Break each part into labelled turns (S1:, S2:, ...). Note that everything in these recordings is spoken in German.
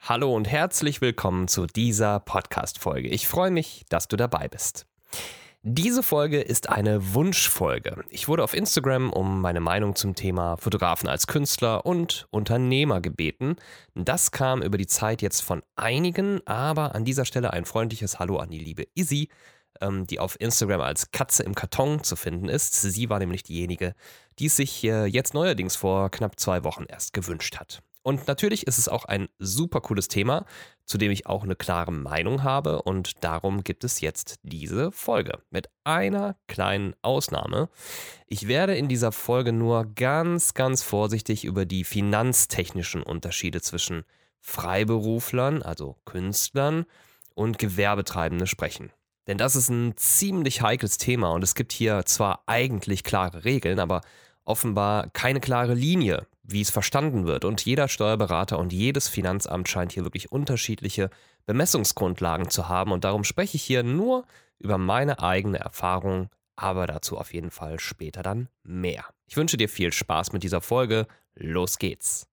S1: Hallo und herzlich willkommen zu dieser Podcast-Folge. Ich freue mich, dass du dabei bist. Diese Folge ist eine Wunschfolge. Ich wurde auf Instagram um meine Meinung zum Thema Fotografen als Künstler und Unternehmer gebeten. Das kam über die Zeit jetzt von einigen, aber an dieser Stelle ein freundliches Hallo an die liebe Izzy, die auf Instagram als Katze im Karton zu finden ist. Sie war nämlich diejenige, die es sich jetzt neuerdings vor knapp 2 Wochen erst gewünscht hat. Und natürlich ist es auch ein super cooles Thema, zu dem ich auch eine klare Meinung habe, und darum gibt es jetzt diese Folge. Mit einer kleinen Ausnahme. Ich werde in dieser Folge nur ganz vorsichtig über die finanztechnischen Unterschiede zwischen Freiberuflern, also Künstlern, und Gewerbetreibenden sprechen. Denn das ist ein ziemlich heikles Thema und es gibt hier zwar eigentlich klare Regeln, aber offenbar keine klare Linie, wie es verstanden wird. Und jeder Steuerberater und jedes Finanzamt scheint hier wirklich unterschiedliche Bemessungsgrundlagen zu haben. Und darum spreche ich hier nur über meine eigene Erfahrung, aber dazu auf jeden Fall später dann mehr. Ich wünsche dir viel Spaß mit dieser Folge. Los geht's!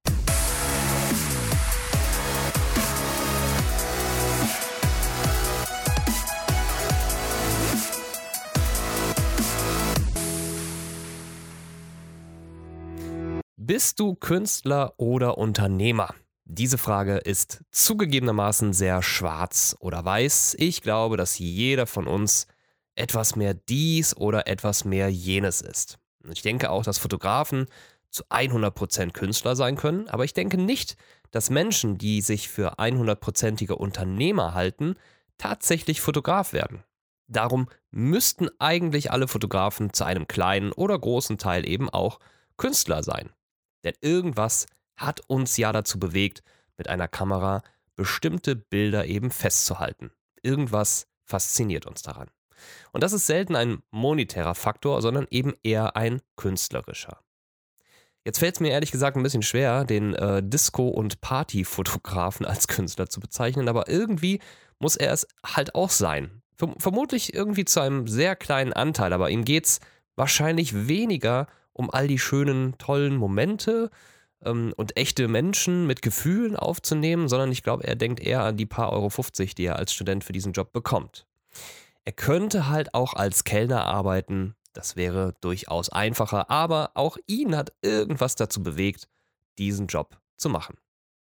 S1: Bist du Künstler oder Unternehmer? Diese Frage ist zugegebenermaßen sehr schwarz oder weiß. Ich glaube, dass jeder von uns etwas mehr dies oder etwas mehr jenes ist. Ich denke auch, dass Fotografen zu 100% Künstler sein können, aber ich denke nicht, dass Menschen, die sich für 100%ige Unternehmer halten, tatsächlich Fotograf werden. Darum müssten eigentlich alle Fotografen zu einem kleinen oder großen Teil eben auch Künstler sein. Denn irgendwas hat uns ja dazu bewegt, mit einer Kamera bestimmte Bilder eben festzuhalten. Irgendwas fasziniert uns daran. Und das ist selten ein monetärer Faktor, sondern eben eher ein künstlerischer. Jetzt fällt es mir ehrlich gesagt ein bisschen schwer, den Disco- und Partyfotografen als Künstler zu bezeichnen, aber irgendwie muss er es halt auch sein. Vermutlich irgendwie zu einem sehr kleinen Anteil, aber ihm geht es wahrscheinlich weniger um all die schönen, tollen Momente und echte Menschen mit Gefühlen aufzunehmen, sondern ich glaube, er denkt eher an die paar Euro 50, die er als Student für diesen Job bekommt. Er könnte halt auch als Kellner arbeiten, das wäre durchaus einfacher, aber auch ihn hat irgendwas dazu bewegt, diesen Job zu machen.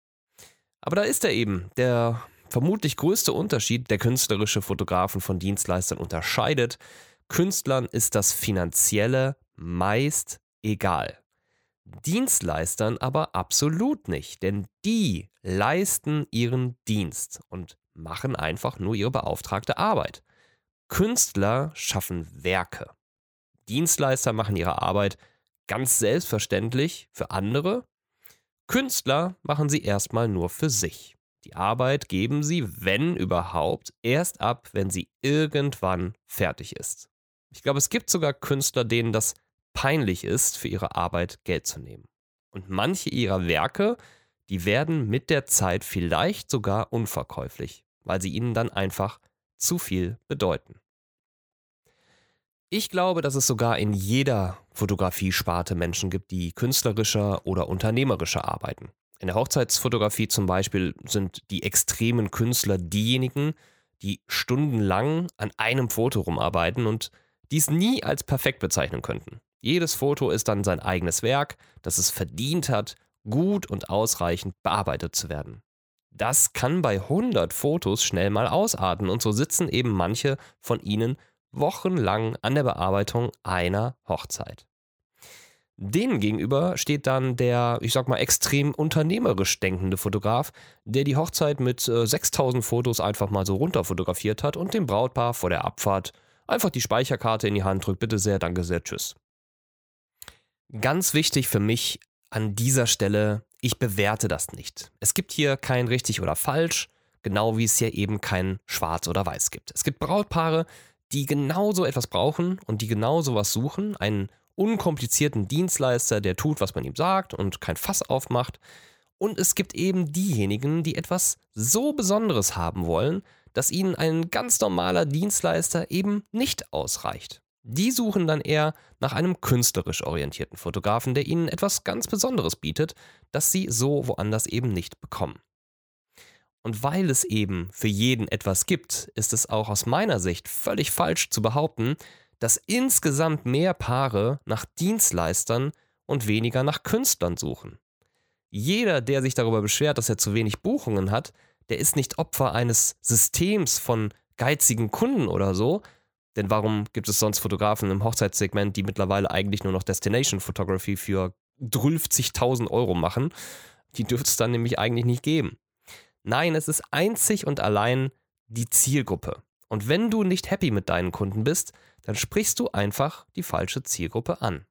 S1: Aber da ist er eben, der vermutlich größte Unterschied, der künstlerische Fotografen von Dienstleistern unterscheidet. Künstlern ist das Finanzielle meist egal. Dienstleistern aber absolut nicht, denn die leisten ihren Dienst und machen einfach nur ihre beauftragte Arbeit. Künstler schaffen Werke. Dienstleister machen ihre Arbeit ganz selbstverständlich für andere. Künstler machen sie erstmal nur für sich. Die Arbeit geben sie, wenn überhaupt, erst ab, wenn sie irgendwann fertig ist. Ich glaube, es gibt sogar Künstler, denen das peinlich ist, für ihre Arbeit Geld zu nehmen. Und manche ihrer Werke, die werden mit der Zeit vielleicht sogar unverkäuflich, weil sie ihnen dann einfach zu viel bedeuten. Ich glaube, dass es sogar in jeder Fotografiesparte Menschen gibt, die künstlerischer oder unternehmerischer arbeiten. In der Hochzeitsfotografie zum Beispiel sind die extremen Künstler diejenigen, die stundenlang an einem Foto rumarbeiten und dies nie als perfekt bezeichnen könnten. Jedes Foto ist dann sein eigenes Werk, das es verdient hat, gut und ausreichend bearbeitet zu werden. Das kann bei 100 Fotos schnell mal ausarten und so sitzen eben manche von ihnen wochenlang an der Bearbeitung einer Hochzeit. Denen gegenüber steht dann der, ich sag mal, extrem unternehmerisch denkende Fotograf, der die Hochzeit mit 6000 Fotos einfach mal so runterfotografiert hat und dem Brautpaar vor der Abfahrt einfach die Speicherkarte in die Hand drückt, bitte sehr, danke sehr, tschüss. Ganz wichtig für mich an dieser Stelle, ich bewerte das nicht. Es gibt hier kein richtig oder falsch, genau wie es hier eben kein schwarz oder weiß gibt. Es gibt Brautpaare, die genau so etwas brauchen und die genau sowas suchen, einen unkomplizierten Dienstleister, der tut, was man ihm sagt und kein Fass aufmacht. Und es gibt eben diejenigen, die etwas so Besonderes haben wollen, dass ihnen ein ganz normaler Dienstleister eben nicht ausreicht. Die suchen dann eher nach einem künstlerisch orientierten Fotografen, der ihnen etwas ganz Besonderes bietet, das sie so woanders eben nicht bekommen. Und weil es eben für jeden etwas gibt, ist es auch aus meiner Sicht völlig falsch zu behaupten, dass insgesamt mehr Paare nach Dienstleistern und weniger nach Künstlern suchen. Jeder, der sich darüber beschwert, dass er zu wenig Buchungen hat, der ist nicht Opfer eines Systems von geizigen Kunden oder so. Denn warum gibt es sonst Fotografen im Hochzeitssegment, die mittlerweile eigentlich nur noch Destination Photography für 50.000 Euro machen? Die dürfte es dann nämlich eigentlich nicht geben. Nein, es ist einzig und allein die Zielgruppe. Und wenn du nicht happy mit deinen Kunden bist, dann sprichst du einfach die falsche Zielgruppe an.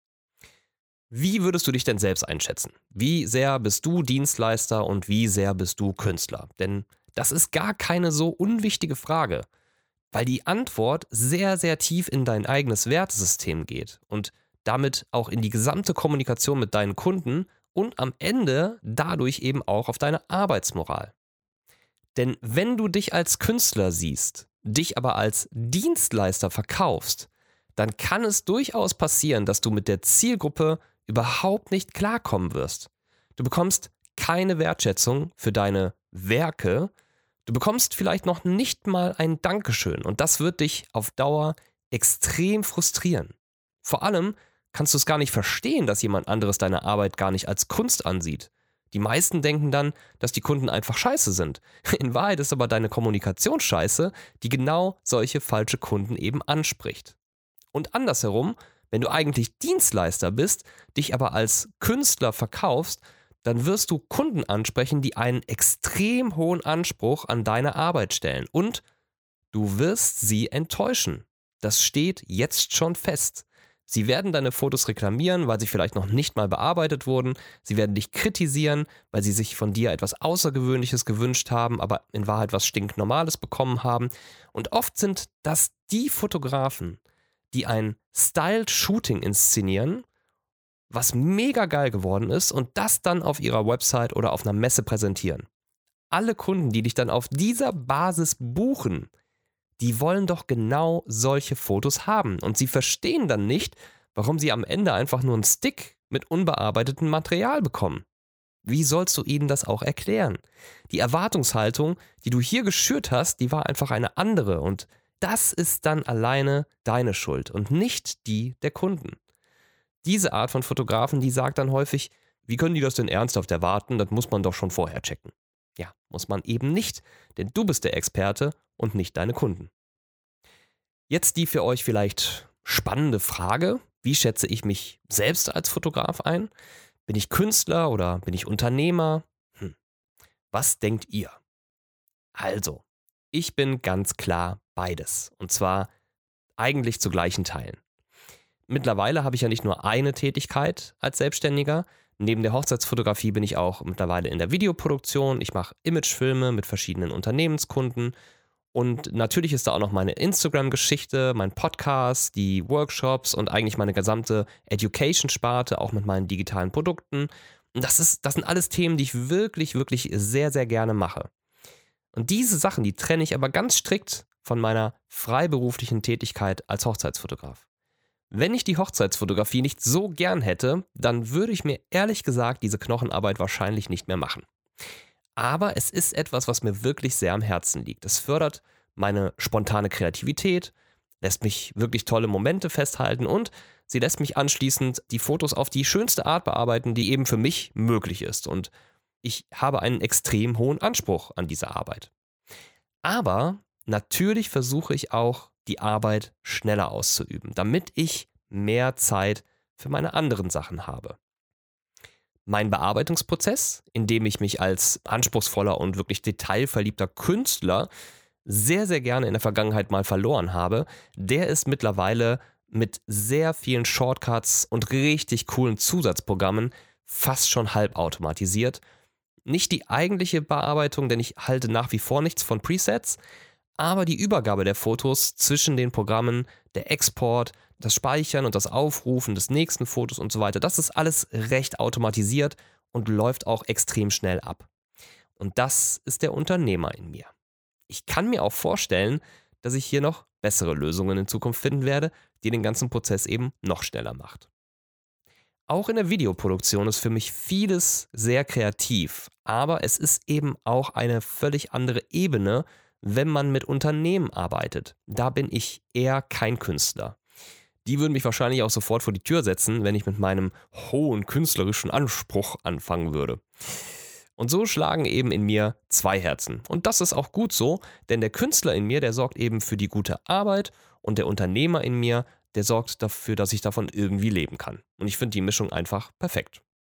S1: Wie würdest du dich denn selbst einschätzen? Wie sehr bist du Dienstleister und wie sehr bist du Künstler? Denn das ist gar keine so unwichtige Frage, weil die Antwort sehr, sehr tief in dein eigenes Wertesystem geht und damit auch in die gesamte Kommunikation mit deinen Kunden und am Ende dadurch eben auch auf deine Arbeitsmoral. Denn wenn du dich als Künstler siehst, dich aber als Dienstleister verkaufst, dann kann es durchaus passieren, dass du mit der Zielgruppe überhaupt nicht klarkommen wirst. Du bekommst keine Wertschätzung für deine Werke, du bekommst vielleicht noch nicht mal ein Dankeschön und das wird dich auf Dauer extrem frustrieren. Vor allem kannst du es gar nicht verstehen, dass jemand anderes deine Arbeit gar nicht als Kunst ansieht. Die meisten denken dann, dass die Kunden einfach scheiße sind. In Wahrheit ist aber deine Kommunikation scheiße, die genau solche falsche Kunden eben anspricht. Und andersherum, wenn du eigentlich Dienstleister bist, dich aber als Künstler verkaufst, dann wirst du Kunden ansprechen, die einen extrem hohen Anspruch an deine Arbeit stellen. Und du wirst sie enttäuschen. Das steht jetzt schon fest. Sie werden deine Fotos reklamieren, weil sie vielleicht noch nicht mal bearbeitet wurden. Sie werden dich kritisieren, weil sie sich von dir etwas Außergewöhnliches gewünscht haben, aber in Wahrheit was Stinknormales bekommen haben. Und oft sind das die Fotografen, die ein Styled Shooting inszenieren, was mega geil geworden ist und das dann auf ihrer Website oder auf einer Messe präsentieren. Alle Kunden, die dich dann auf dieser Basis buchen, die wollen doch genau solche Fotos haben. Und sie verstehen dann nicht, warum sie am Ende einfach nur einen Stick mit unbearbeitetem Material bekommen. Wie sollst du ihnen das auch erklären? Die Erwartungshaltung, die du hier geschürt hast, die war einfach eine andere. Und das ist dann alleine deine Schuld und nicht die der Kunden. Diese Art von Fotografen, die sagt dann häufig, wie können die das denn ernsthaft erwarten? Das muss man doch schon vorher checken. Ja, muss man eben nicht, denn du bist der Experte und nicht deine Kunden. Jetzt die für euch vielleicht spannende Frage: Wie schätze ich mich selbst als Fotograf ein? Bin ich Künstler oder bin ich Unternehmer? Was denkt ihr? Also, ich bin ganz klar beides. Und zwar eigentlich zu gleichen Teilen. Mittlerweile habe ich ja nicht nur eine Tätigkeit als Selbstständiger. Neben der Hochzeitsfotografie bin ich auch mittlerweile in der Videoproduktion. Ich mache Imagefilme mit verschiedenen Unternehmenskunden. Und natürlich ist da auch noch meine Instagram-Geschichte, mein Podcast, die Workshops und eigentlich meine gesamte Education-Sparte, auch mit meinen digitalen Produkten. Und das sind alles Themen, die ich wirklich, wirklich sehr, sehr gerne mache. Und diese Sachen, die trenne ich aber ganz strikt von meiner freiberuflichen Tätigkeit als Hochzeitsfotograf. Wenn ich die Hochzeitsfotografie nicht so gern hätte, dann würde ich mir ehrlich gesagt diese Knochenarbeit wahrscheinlich nicht mehr machen. Aber es ist etwas, was mir wirklich sehr am Herzen liegt. Es fördert meine spontane Kreativität, lässt mich wirklich tolle Momente festhalten und sie lässt mich anschließend die Fotos auf die schönste Art bearbeiten, die eben für mich möglich ist. Und ich habe einen extrem hohen Anspruch an diese Arbeit. Aber natürlich versuche ich auch, die Arbeit schneller auszuüben, damit ich mehr Zeit für meine anderen Sachen habe. Mein Bearbeitungsprozess, in dem ich mich als anspruchsvoller und wirklich detailverliebter Künstler sehr, sehr gerne in der Vergangenheit mal verloren habe, der ist mittlerweile mit sehr vielen Shortcuts und richtig coolen Zusatzprogrammen fast schon halb automatisiert. Nicht die eigentliche Bearbeitung, denn ich halte nach wie vor nichts von Presets, aber die Übergabe der Fotos zwischen den Programmen, der Export, das Speichern und das Aufrufen des nächsten Fotos und so weiter, das ist alles recht automatisiert und läuft auch extrem schnell ab. Und das ist der Unternehmer in mir. Ich kann mir auch vorstellen, dass ich hier noch bessere Lösungen in Zukunft finden werde, die den ganzen Prozess eben noch schneller macht. Auch in der Videoproduktion ist für mich vieles sehr kreativ, aber es ist eben auch eine völlig andere Ebene, wenn man mit Unternehmen arbeitet. Da bin ich eher kein Künstler. Die würden mich wahrscheinlich auch sofort vor die Tür setzen, wenn ich mit meinem hohen künstlerischen Anspruch anfangen würde. Und so schlagen eben in mir zwei Herzen. Und das ist auch gut so, denn der Künstler in mir, der sorgt eben für die gute Arbeit und der Unternehmer in mir, der sorgt dafür, dass ich davon irgendwie leben kann. Und ich finde die Mischung einfach perfekt.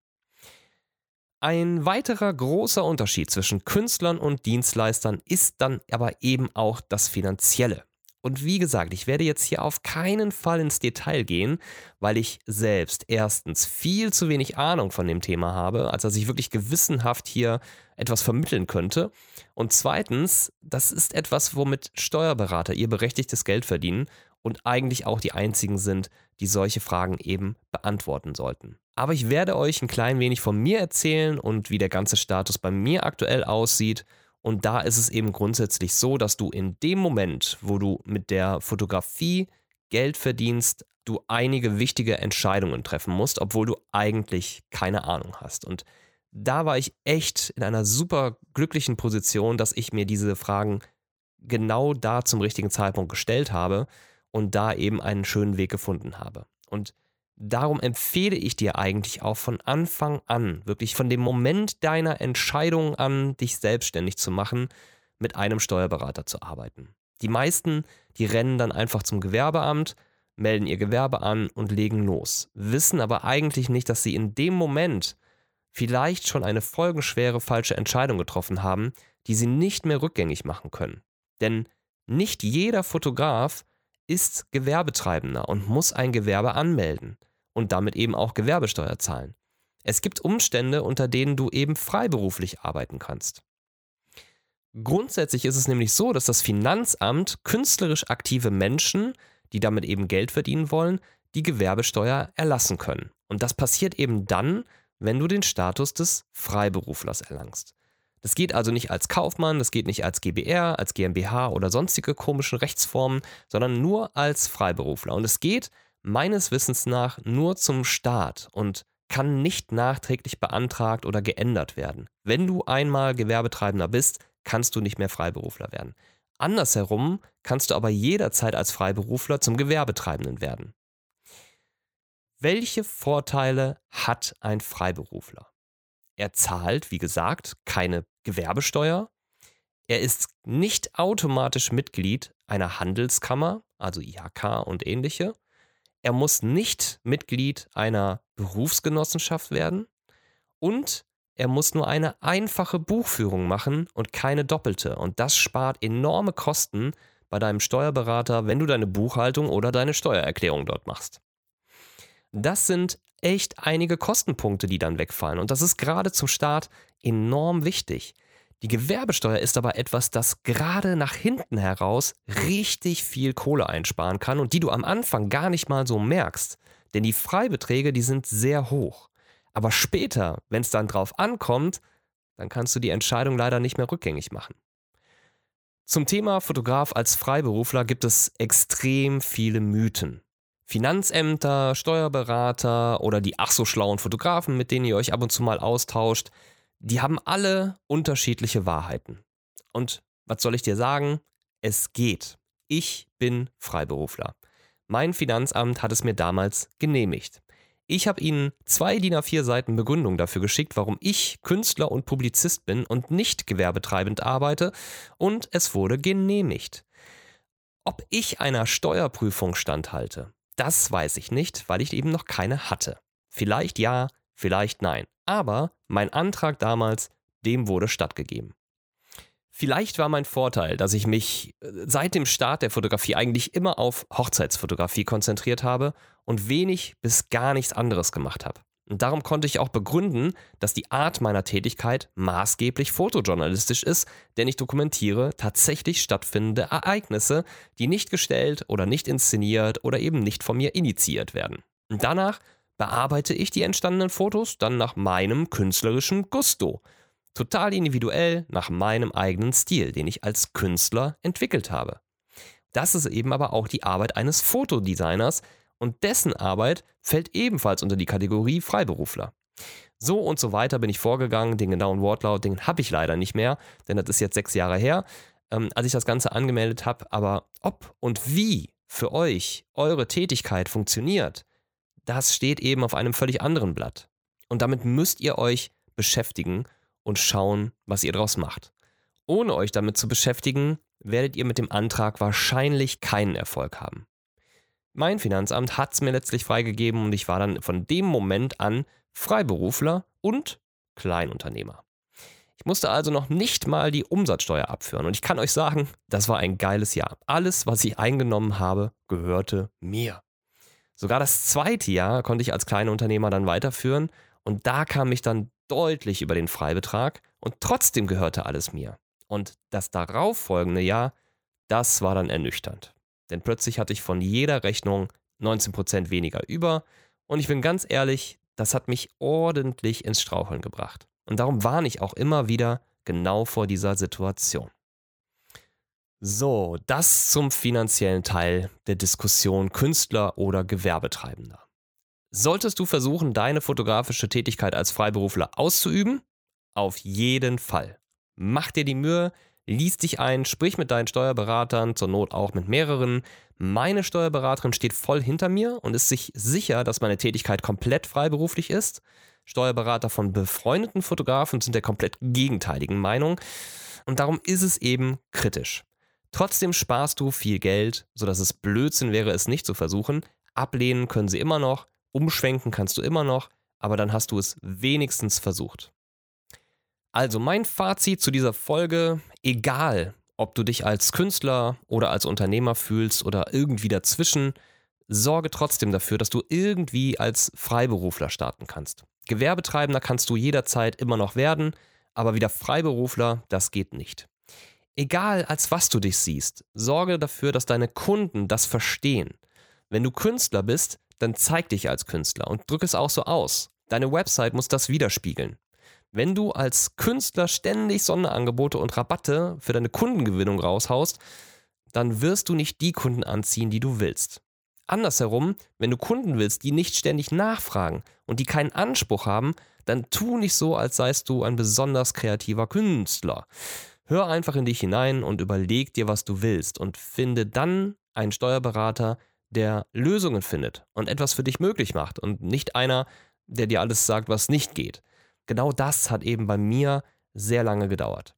S1: Ein weiterer großer Unterschied zwischen Künstlern und Dienstleistern ist dann aber eben auch das Finanzielle. Und wie gesagt, ich werde jetzt hier auf keinen Fall ins Detail gehen, weil ich selbst erstens viel zu wenig Ahnung von dem Thema habe, als dass ich wirklich gewissenhaft hier etwas vermitteln könnte. Und zweitens, das ist etwas, womit Steuerberater ihr berechtigtes Geld verdienen und eigentlich auch die einzigen sind, die solche Fragen eben beantworten sollten. Aber ich werde euch ein klein wenig von mir erzählen und wie der ganze Status bei mir aktuell aussieht. Und da ist es eben grundsätzlich so, dass du in dem Moment, wo du mit der Fotografie Geld verdienst, du einige wichtige Entscheidungen treffen musst, obwohl du eigentlich keine Ahnung hast. Und da war ich echt in einer super glücklichen Position, dass ich mir diese Fragen genau da zum richtigen Zeitpunkt gestellt habe und da eben einen schönen Weg gefunden habe. Und darum empfehle ich dir eigentlich auch von Anfang an, wirklich von dem Moment deiner Entscheidung an, dich selbstständig zu machen, mit einem Steuerberater zu arbeiten. Die meisten, die rennen dann einfach zum Gewerbeamt, melden ihr Gewerbe an und legen los, wissen aber eigentlich nicht, dass sie in dem Moment vielleicht schon eine folgenschwere falsche Entscheidung getroffen haben, die sie nicht mehr rückgängig machen können. Denn nicht jeder Fotograf ist Gewerbetreibender und muss ein Gewerbe anmelden und damit eben auch Gewerbesteuer zahlen. Es gibt Umstände, unter denen du eben freiberuflich arbeiten kannst. Grundsätzlich ist es nämlich so, dass das Finanzamt künstlerisch aktive Menschen, die damit eben Geld verdienen wollen, die Gewerbesteuer erlassen können. Und das passiert eben dann, wenn du den Status des Freiberuflers erlangst. Das geht also nicht als Kaufmann, das geht nicht als GbR, als GmbH oder sonstige komische Rechtsformen, sondern nur als Freiberufler. Und es geht meines Wissens nach nur zum Staat und kann nicht nachträglich beantragt oder geändert werden. Wenn du einmal Gewerbetreibender bist, kannst du nicht mehr Freiberufler werden. Andersherum kannst du aber jederzeit als Freiberufler zum Gewerbetreibenden werden. Welche Vorteile hat ein Freiberufler? Er zahlt, wie gesagt, keine Gewerbesteuer. Er ist nicht automatisch Mitglied einer Handelskammer, also IHK und ähnliche. Er muss nicht Mitglied einer Berufsgenossenschaft werden. Und er muss nur eine einfache Buchführung machen und keine doppelte. Und das spart enorme Kosten bei deinem Steuerberater, wenn du deine Buchhaltung oder deine Steuererklärung dort machst. Das sind echt einige Kostenpunkte, die dann wegfallen. Und das ist gerade zum Start enorm wichtig. Die Gewerbesteuer ist aber etwas, das gerade nach hinten heraus richtig viel Kohle einsparen kann und die du am Anfang gar nicht mal so merkst. Denn die Freibeträge, die sind sehr hoch. Aber später, wenn es dann drauf ankommt, dann kannst du die Entscheidung leider nicht mehr rückgängig machen. Zum Thema Fotograf als Freiberufler gibt es extrem viele Mythen. Finanzämter, Steuerberater oder die ach so schlauen Fotografen, mit denen ihr euch ab und zu mal austauscht, die haben alle unterschiedliche Wahrheiten. Und was soll ich dir sagen? Es geht. Ich bin Freiberufler. Mein Finanzamt hat es mir damals genehmigt. Ich habe ihnen 2 DIN A4 Seiten Begründung dafür geschickt, warum ich Künstler und Publizist bin und nicht gewerbetreibend arbeite, und es wurde genehmigt. Ob ich einer Steuerprüfung standhalte, das weiß ich nicht, weil ich eben noch keine hatte. Vielleicht ja, vielleicht nein. Aber mein Antrag damals, dem wurde stattgegeben. Vielleicht war mein Vorteil, dass ich mich seit dem Start der Fotografie eigentlich immer auf Hochzeitsfotografie konzentriert habe und wenig bis gar nichts anderes gemacht habe. Und darum konnte ich auch begründen, dass die Art meiner Tätigkeit maßgeblich fotojournalistisch ist, denn ich dokumentiere tatsächlich stattfindende Ereignisse, die nicht gestellt oder nicht inszeniert oder eben nicht von mir initiiert werden. Und danach bearbeite ich die entstandenen Fotos dann nach meinem künstlerischen Gusto. Total individuell nach meinem eigenen Stil, den ich als Künstler entwickelt habe. Das ist eben aber auch die Arbeit eines Fotodesigners und dessen Arbeit fällt ebenfalls unter die Kategorie Freiberufler. So und so weiter bin ich vorgegangen, den genauen Wortlaut, den habe ich leider nicht mehr, denn das ist jetzt 6 Jahre her, als ich das Ganze angemeldet habe, aber ob und wie für euch eure Tätigkeit funktioniert, das steht eben auf einem völlig anderen Blatt. Und damit müsst ihr euch beschäftigen und schauen, was ihr draus macht. Ohne euch damit zu beschäftigen, werdet ihr mit dem Antrag wahrscheinlich keinen Erfolg haben. Mein Finanzamt hat es mir letztlich freigegeben und ich war dann von dem Moment an Freiberufler und Kleinunternehmer. Ich musste also noch nicht mal die Umsatzsteuer abführen und ich kann euch sagen, das war ein geiles Jahr. Alles, was ich eingenommen habe, gehörte mir. Sogar das zweite Jahr konnte ich als Kleinunternehmer dann weiterführen und da kam ich dann deutlich über den Freibetrag und trotzdem gehörte alles mir. Und das darauffolgende Jahr, das war dann ernüchternd. Denn plötzlich hatte ich von jeder Rechnung 19% weniger über und ich bin ganz ehrlich, das hat mich ordentlich ins Straucheln gebracht. Und darum warne ich auch immer wieder genau vor dieser Situation. So, das zum finanziellen Teil der Diskussion Künstler oder Gewerbetreibender. Solltest du versuchen, deine fotografische Tätigkeit als Freiberufler auszuüben? Auf jeden Fall. Mach dir die Mühe, lies dich ein, sprich mit deinen Steuerberatern, zur Not auch mit mehreren. Meine Steuerberaterin steht voll hinter mir und ist sich sicher, dass meine Tätigkeit komplett freiberuflich ist. Steuerberater von befreundeten Fotografen sind der komplett gegenteiligen Meinung und darum ist es eben kritisch. Trotzdem sparst du viel Geld, sodass es Blödsinn wäre, es nicht zu versuchen. Ablehnen können sie immer noch, umschwenken kannst du immer noch, aber dann hast du es wenigstens versucht. Also mein Fazit zu dieser Folge, egal ob du dich als Künstler oder als Unternehmer fühlst oder irgendwie dazwischen, sorge trotzdem dafür, dass du irgendwie als Freiberufler starten kannst. Gewerbetreibender kannst du jederzeit immer noch werden, aber wieder Freiberufler, das geht nicht. Egal als was du dich siehst, sorge dafür, dass deine Kunden das verstehen. Wenn du Künstler bist, dann zeig dich als Künstler und drück es auch so aus. Deine Website muss das widerspiegeln. Wenn du als Künstler ständig Sonderangebote und Rabatte für deine Kundengewinnung raushaust, dann wirst du nicht die Kunden anziehen, die du willst. Andersherum, wenn du Kunden willst, die nicht ständig nachfragen und die keinen Anspruch haben, dann tu nicht so, als seist du ein besonders kreativer Künstler. Hör einfach in dich hinein und überleg dir, was du willst und finde dann einen Steuerberater, der Lösungen findet und etwas für dich möglich macht und nicht einer, der dir alles sagt, was nicht geht. Genau das hat eben bei mir sehr lange gedauert.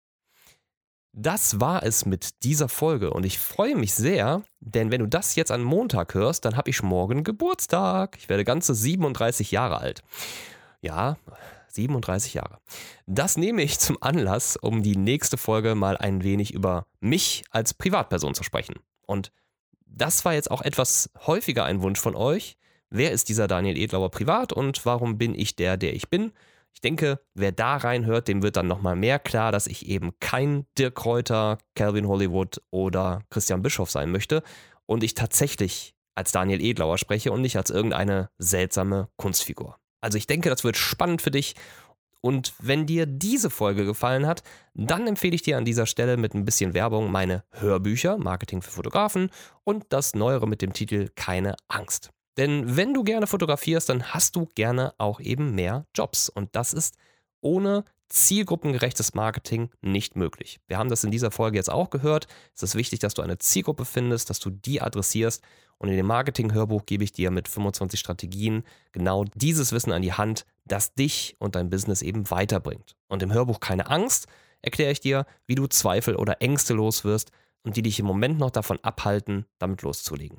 S1: Das war es mit dieser Folge und ich freue mich sehr, denn wenn du das jetzt an Montag hörst, dann habe ich morgen Geburtstag. Ich werde ganze 37 Jahre alt. Ja, 37 Jahre. Das nehme ich zum Anlass, um die nächste Folge mal ein wenig über mich als Privatperson zu sprechen. Und das war jetzt auch etwas häufiger ein Wunsch von euch. Wer ist dieser Daniel Edlauer privat und warum bin ich der ich bin? Ich denke, wer da reinhört, dem wird dann nochmal mehr klar, dass ich eben kein Dirk Kräuter, Calvin Hollywood oder Christian Bischoff sein möchte und ich tatsächlich als Daniel Edlauer spreche und nicht als irgendeine seltsame Kunstfigur. Also ich denke, das wird spannend für dich und wenn dir diese Folge gefallen hat, dann empfehle ich dir an dieser Stelle mit ein bisschen Werbung meine Hörbücher, Marketing für Fotografen und das Neuere mit dem Titel Keine Angst. Denn wenn du gerne fotografierst, dann hast du gerne auch eben mehr Jobs. Und das ist ohne zielgruppengerechtes Marketing nicht möglich. Wir haben das in dieser Folge jetzt auch gehört. Es ist wichtig, dass du eine Zielgruppe findest, dass du die adressierst. Und in dem Marketing-Hörbuch gebe ich dir mit 25 Strategien genau dieses Wissen an die Hand, das dich und dein Business eben weiterbringt. Und im Hörbuch Keine Angst erkläre ich dir, wie du Zweifel oder Ängste los wirst und die dich im Moment noch davon abhalten, damit loszulegen.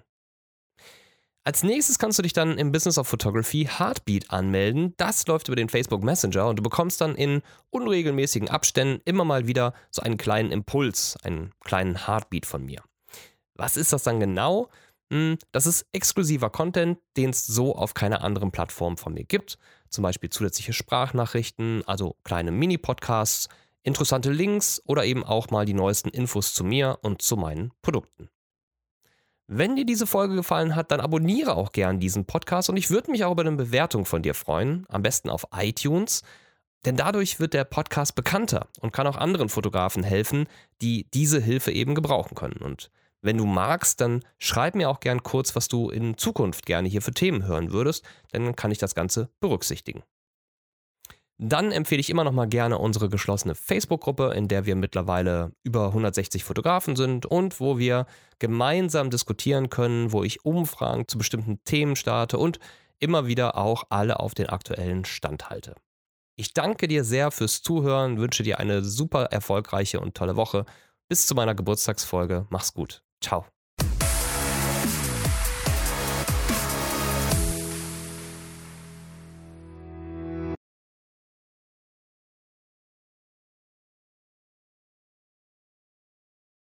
S1: Als nächstes kannst du dich dann im Business of Photography Heartbeat anmelden. Das läuft über den Facebook Messenger und du bekommst dann in unregelmäßigen Abständen immer mal wieder so einen kleinen Impuls, einen kleinen Heartbeat von mir. Was ist das dann genau? Das ist exklusiver Content, den es so auf keiner anderen Plattform von mir gibt. Zum Beispiel zusätzliche Sprachnachrichten, also kleine Mini-Podcasts, interessante Links oder eben auch mal die neuesten Infos zu mir und zu meinen Produkten. Wenn dir diese Folge gefallen hat, dann abonniere auch gern diesen Podcast und ich würde mich auch über eine Bewertung von dir freuen, am besten auf iTunes, denn dadurch wird der Podcast bekannter und kann auch anderen Fotografen helfen, die diese Hilfe eben gebrauchen können. Und Wenn du magst, dann schreib mir auch gern kurz, was du in Zukunft gerne hier für Themen hören würdest, denn dann kann ich das Ganze berücksichtigen. Dann empfehle ich immer noch mal gerne unsere geschlossene Facebook-Gruppe, in der wir mittlerweile über 160 Fotografen sind und wo wir gemeinsam diskutieren können, wo ich Umfragen zu bestimmten Themen starte und immer wieder auch alle auf den aktuellen Stand halte. Ich danke dir sehr fürs Zuhören, wünsche dir eine super erfolgreiche und tolle Woche. Bis zu meiner Geburtstagsfolge. Mach's gut. Ciao.